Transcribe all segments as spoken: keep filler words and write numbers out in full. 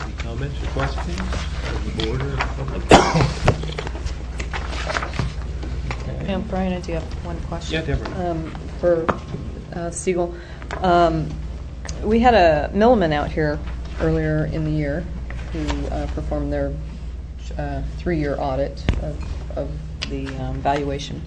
Any comments or questions from the board or the public? Okay. Yeah, Brian, I do have one question. Yeah, Deborah. Um, for uh, Siegel. Um, we had a Milliman out here earlier in the year who uh, performed their uh, three-year audit of, of the um, valuation.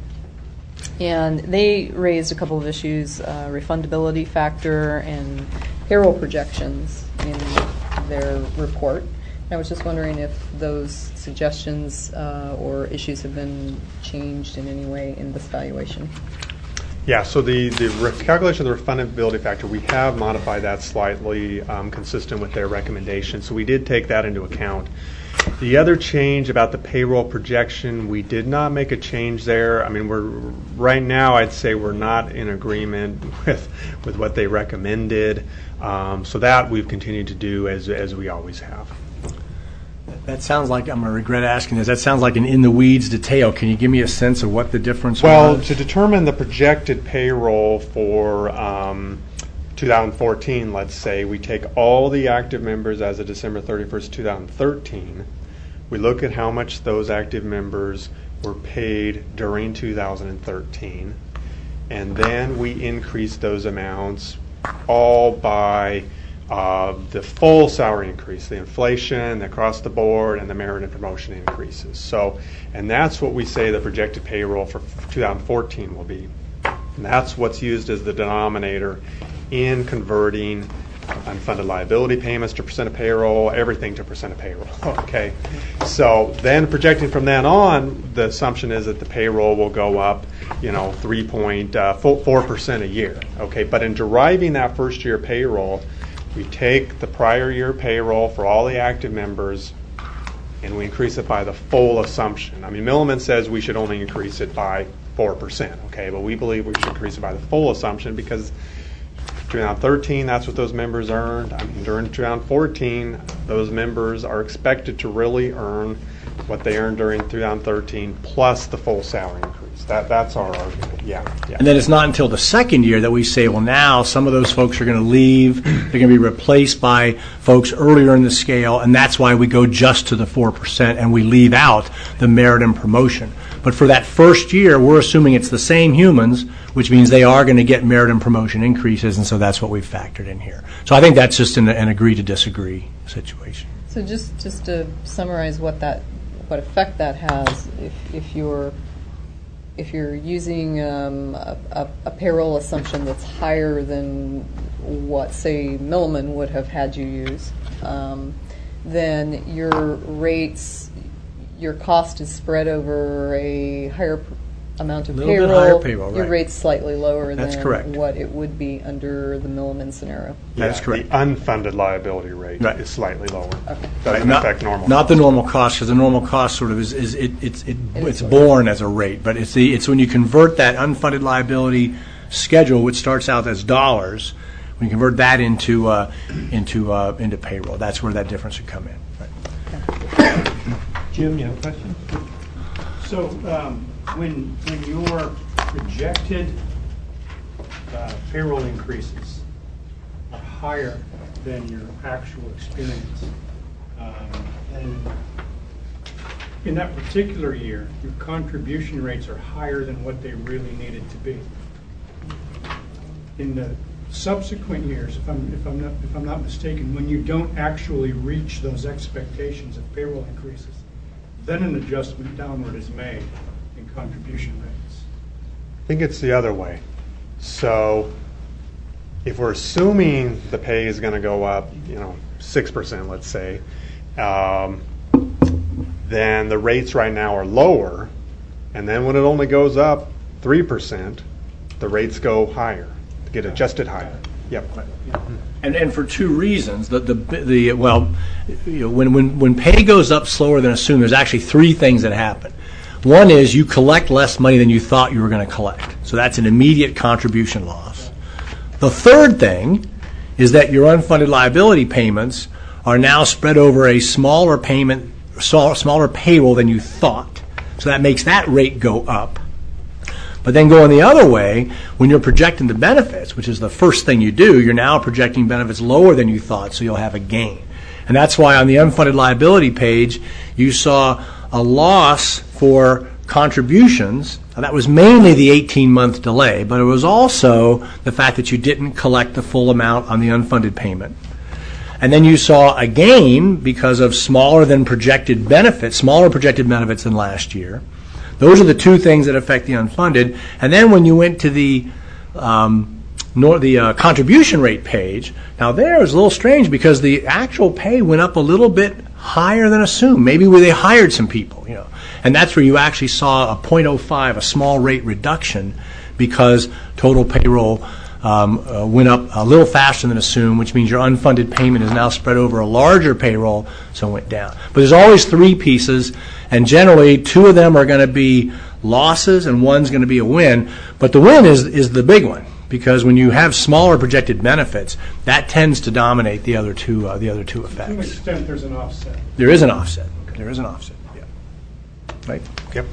And they raised a couple of issues, uh, refundability factor and payroll projections in their report. I was just wondering if those suggestions uh, or issues have been changed in any way in this valuation. Yeah, so the, the re- calculation of the refundability factor, we have modified that slightly um, consistent with their recommendation. So we did take that into account. The other change about the payroll projection, we did not make a change there. I mean, we're right now, I'd say we're not in agreement with with what they recommended. Um, so that we've continued to do as as we always have. That sounds like, I'm going to regret asking this, that sounds like an in-the-weeds detail. Can you give me a sense of what the difference well, was? was? Well, to determine the projected payroll for um, two thousand fourteen, let's say, we take all the active members as of December thirty-first, two thousand thirteen. We look at how much those active members were paid during two thousand thirteen, and then we increase those amounts all by Uh, the full salary increase, the inflation across the board, and the merit and promotion increases. So, and that's what we say the projected payroll for two thousand fourteen will be. And that's what's used as the denominator in converting unfunded liability payments to percent of payroll, everything to percent of payroll. Okay. So then projecting from then on, the assumption is that the payroll will go up, you know, three point four percent a year. Okay. But in deriving that first year payroll, we take the prior year payroll for all the active members and we increase it by the full assumption. I mean, Milliman says we should only increase it by four percent, okay, but we believe we should increase it by the full assumption because two thousand thirteen, that's what those members earned. I mean, during two thousand fourteen, those members are expected to really earn what they earned during two thousand thirteen plus the full salary increase. That, that's our argument, yeah, yeah. And then it's not until the second year that we say, well, now some of those folks are going to leave. They're going to be replaced by folks earlier in the scale, and that's why we go just to the four percent and we leave out the merit and promotion. But for that first year, we're assuming it's the same humans, which means they are going to get merit and promotion increases, and so that's what we've factored in here. So I think that's just an, an agree to disagree situation. So just, just to summarize what that, what effect that has, if, if you're if you're using um, a, a, a payroll assumption that's higher than what, say, Milliman would have had you use, um, then your rates, your cost is spread over a higher pr- amount of a little payroll. Bit higher payroll, your right. rate's slightly lower That's than correct. what it would be under the Milliman scenario. That's Yeah, correct. The unfunded liability rate Right. is slightly lower. Okay. Doesn't not, affect normal. Not the normal cost, because the normal cost sort of is, is it, it's it, It it's is born as a rate, but it's the it's when you convert that unfunded liability schedule, which starts out as dollars, when you convert that into uh, into uh, into payroll, that's where that difference would come in. Right. Jim, you have a question? So um, when when your projected uh, payroll increases are higher than your actual experience, um, and in that particular year, your contribution rates are higher than what they really needed to be. In the subsequent years, if I'm if I'm not if I'm not mistaken, when you don't actually reach those expectations of payroll increases, then an adjustment downward is made in contribution rates. I think it's the other way. So if we're assuming the pay is going to go up, you know, six percent, let's say, um, then the rates right now are lower, and then when it only goes up three percent, the rates go higher, get adjusted higher. Yep. And and for two reasons. The the the well, you know, when when when pay goes up slower than assumed, there's actually three things that happen. One is you collect less money than you thought you were going to collect. So that's an immediate contribution loss. The third thing is that your unfunded liability payments are now spread over a smaller payment, smaller payroll than you thought. So that makes that rate go up. But then going the other way, when you're projecting the benefits, which is the first thing you do, you're now projecting benefits lower than you thought, so you'll have a gain. And that's why on the unfunded liability page, you saw a loss for contributions. Now, that was mainly the eighteen-month delay, but it was also the fact that you didn't collect the full amount on the unfunded payment. And then you saw a gain because of smaller than projected benefits, smaller projected benefits than last year. Those are the two things that affect the unfunded. And then when you went to the um, nor the uh, contribution rate page, now there it was a little strange because the actual pay went up a little bit higher than assumed. Maybe where they hired some people, you know, and that's where you actually saw a zero point zero five, a small rate reduction, because total payroll um, uh, went up a little faster than assumed, which means your unfunded payment is now spread over a larger payroll, so it went down. But there's always three pieces, and generally two of them are going to be losses and one's going to be a win. But the win is is the big one, because when you have smaller projected benefits, that tends to dominate the other two uh, the other two To an effects. extent, there's an offset. There is an offset. There is an offset. Yeah. Right. Yep.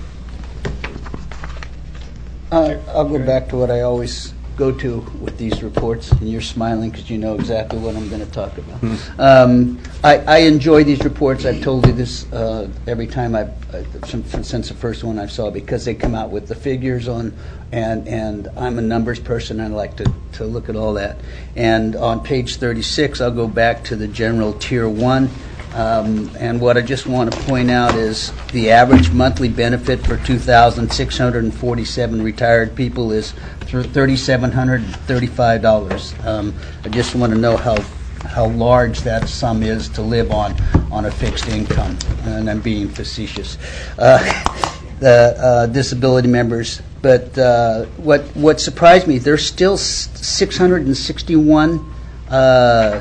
Uh, I'll go back to what I always go to with these reports, and you're smiling because you know exactly what I'm going to talk about. Mm-hmm. Um, I, I enjoy these reports. I've told you this uh, every time I've, uh, since the first one I saw, because they come out with the figures on, and and I'm a numbers person. I like to, to look at all that. And on page thirty-six, I'll go back to the general tier one. Um, and what I just want to point out is the average monthly benefit for two thousand six hundred forty-seven retired people is three thousand seven hundred thirty-five dollars. Um, I just want to know how how large that sum is to live on on a fixed income, and I'm being facetious. Uh, the uh, disability members, but uh, what what surprised me, there's still six hundred sixty-one uh,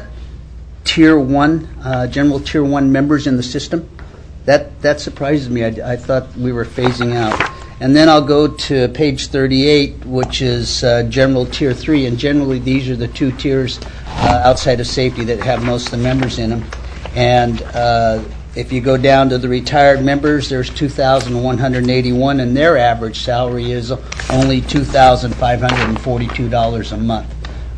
Tier one, uh, general Tier one members in the system. That that surprises me. I, I thought we were phasing out. And then I'll go to page thirty-eight, which is uh, general Tier three, and generally these are the two tiers uh, outside of safety that have most of the members in them. And uh, if you go down to the retired members, there's two thousand one hundred eighty-one, and their average salary is only two thousand five hundred forty-two dollars a month.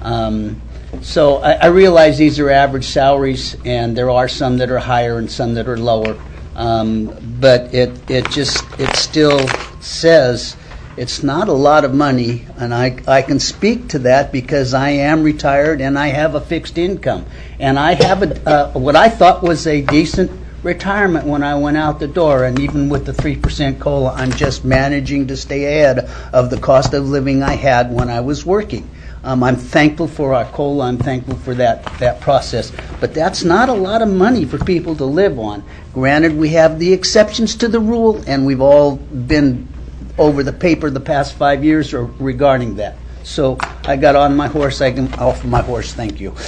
Um, So I, I realize these are average salaries, and there are some that are higher and some that are lower. Um, but it it just it still says it's not a lot of money, and I I can speak to that because I am retired and I have a fixed income, and I have a uh, what I thought was a decent retirement when I went out the door, and even with the three percent COLA, I'm just managing to stay ahead of the cost of living I had when I was working. Um, I'm thankful for our COLA. I'm thankful for that, that process. But that's not a lot of money for people to live on. Granted, we have the exceptions to the rule, and we've all been over the paper the past five years regarding that. So I got on my horse. I can off my horse. Thank you.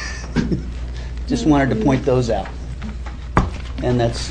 Just wanted to point those out. And that's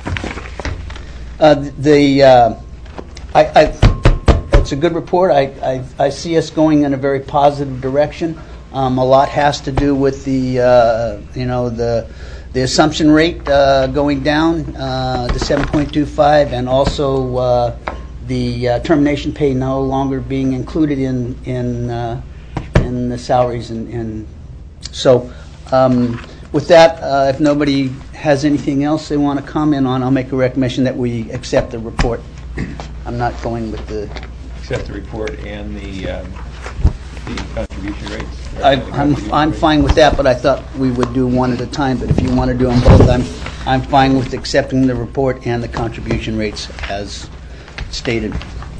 uh, the uh, I. I It's a good report. I, I, I see us going in a very positive direction. Um, a lot has to do with the uh, you know the the assumption rate uh, going down uh, to seven point two five, and also uh, the uh, termination pay no longer being included in in uh, in the salaries. And, and so um, with that, uh, if nobody has anything else they want to comment on, I'll make a recommendation that we accept the report. I'm not going with the. Accept the report and the, um, the contribution rates? I, I'm I'm fine with that, but I thought we would do one at a time. But if you want to do them both, I'm I'm fine with accepting the report and the contribution rates as stated.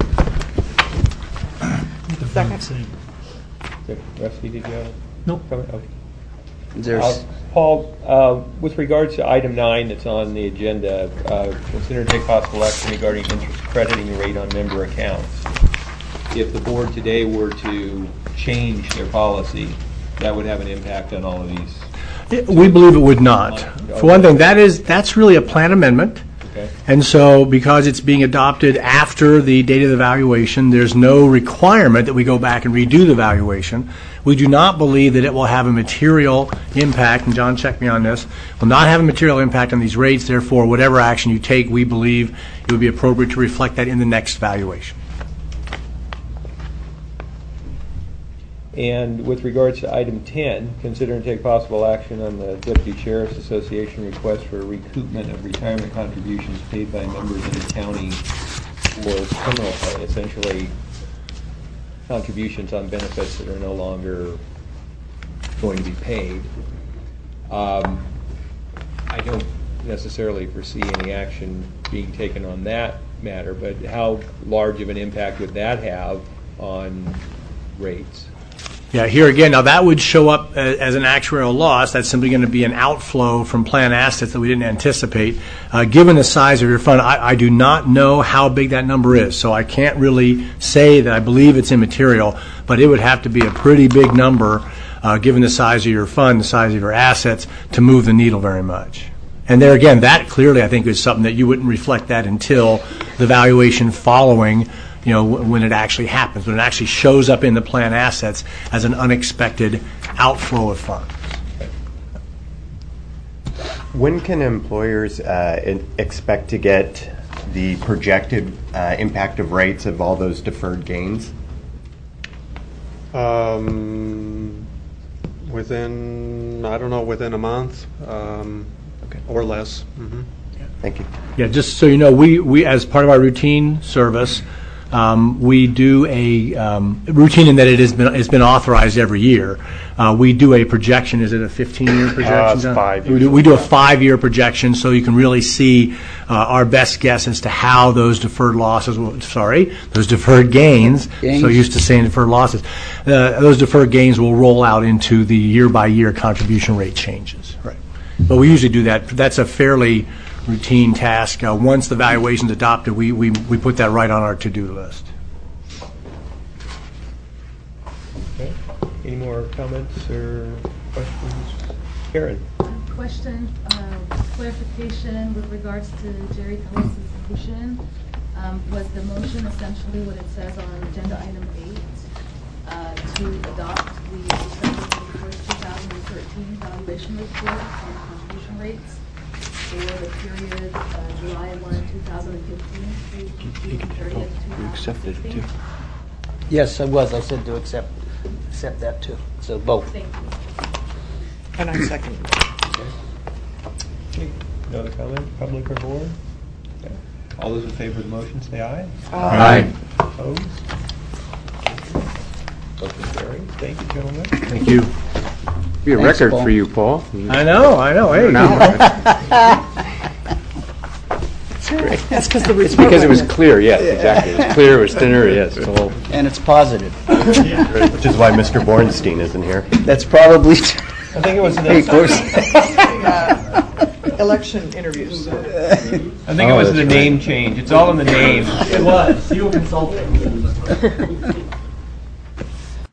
Second. Rusty, did you have a Nope. comment? Okay. There's Uh, Paul, uh, with regards to item nine that's on the agenda, uh, consider to take possible action regarding interest crediting rate on member accounts. If the board today were to change their policy, that would have an impact on all of these. We believe it would not. For one thing, that is that's really a plan amendment. Okay. And so because it's being adopted after the date of the valuation, there's no requirement that we go back and redo the valuation. We do not believe that it will have a material impact, and John checked me on this, will not have a material impact on these rates. Therefore, whatever action you take, we believe it would be appropriate to reflect that in the next valuation. And with regards to item ten, consider and take possible action on the Deputy Sheriff's Association request for recoupment of retirement contributions paid by members in the county for criminal pay, essentially contributions on benefits that are no longer going to be paid. Um, I don't necessarily foresee any action being taken on that matter, but how large of an impact would that have on rates? Yeah, here again, now that would show up a- as an actuarial loss. That's simply going to be an outflow from plan assets that we didn't anticipate. Uh, Given the size of your fund, I I do not know how big that number is, so I can't really say that I believe it's immaterial, but it would have to be a pretty big number, uh, given the size of your fund, the size of your assets, to move the needle very much. And there again, that clearly, I think, is something that you wouldn't reflect that until the valuation following, you know, when it actually happens, when it actually shows up in the plan assets as an unexpected outflow of funds. When can employers uh, in- expect to get the projected uh, impact of rates of all those deferred gains? Um, within, I don't know, within a month um, Okay. or less. Mhm. Thank you. Yeah, just so you know, we, we as part of our routine service, um, we do a um, routine in that it has been it's been authorized every year. Uh, we do a projection. Is it a fifteen-year projection? it's John? five We do, we do a five-year projection, so you can really see uh, our best guess as to how those deferred losses. Will, sorry, those deferred gains. Gains. So used to saying deferred losses. Uh, those deferred gains will roll out into the year-by-year contribution rate changes. Right. But we usually do that. That's a fairly routine task. Uh, once the valuation's adopted, we, we, we put that right on our to-do list. Okay. Any more comments or questions? Karen? Question, uh, clarification with regards to Jerry Tellis' motion. Um, was the motion essentially what it says on agenda item eight, uh, to adopt the December twenty-first, two thousand thirteen valuation report on contribution rates for the period uh, July first, two thousand fifteen through June thirtieth, two thousand sixteen? Yes, I was. I said to accept, accept that too. So both. Thank you. And I second. Okay. No other comment, public or board? Okay. All those in favor of the motion, say aye. Aye. Opposed? Motion carries. Thank you, gentlemen. Thank you. Be a Thanks, record Paul. for you, Paul. I know, I know. Hey, That's because the It's because it was clear, yes, exactly. It was clear, it was thinner, yes. It's all- And it's positive. Which is why Mister Bornstein isn't here. That's probably. I think it was Hey, the, course. election interviews. I think it Oh, was that's the right. name change. It's all in the name. It was. You were consulting.